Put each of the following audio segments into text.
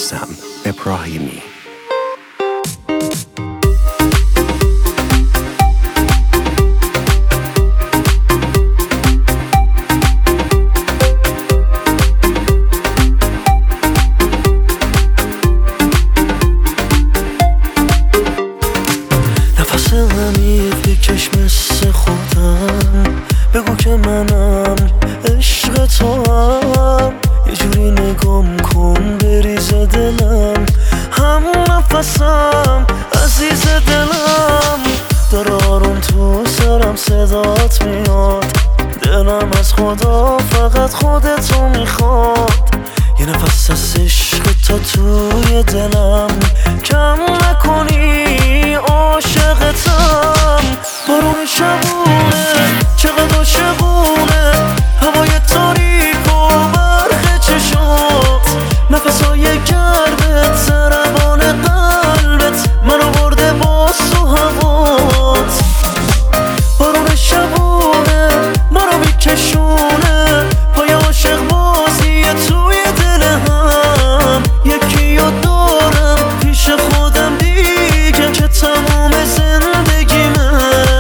رستم ابراهیمی. نفس عمیق بکش مثل خودم، بگو که منم عشق تو هم، یه جوری نگام کن بریز دلم، هم نفسم عزیز دلم، داره آروم تو سرم صدات میاد، دلم از خدا فقط خودتو میخواد، یه نفس از عشق تا توی دلم، کم نکنی عاشقتم. بارون شبونه چقدر عاشقونه، هوای تاریک و برق چشات، نفسای گرمت ضربان قلبت منو برده با تو هوات. بارون شبونه منو میکشونه، پای عاشق بازیه توی دل هم، یکی یاد دارم پیش خودم دیگه که تموم زندگیمه.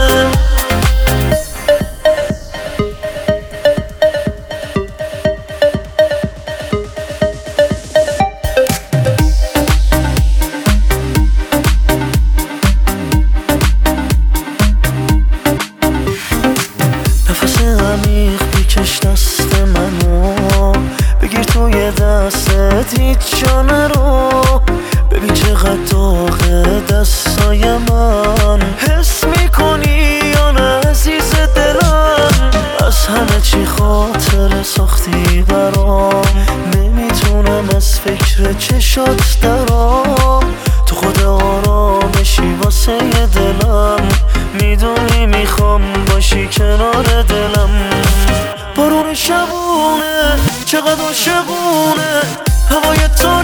نفس عمیق بکش دست منو، بگیر توی دستت هیچ جا نرو، ببین چقدر داغه دستای من، حس میکنی یا نه عزیز دلم، از همه چی خاطر ساختی برام، نمیتونم از فکر چشات درام، تو خود آرامشی واسه دلم، میدونی میخوام باشی کنار دلم. بارون شبونه چقدر عاشقونه، هوای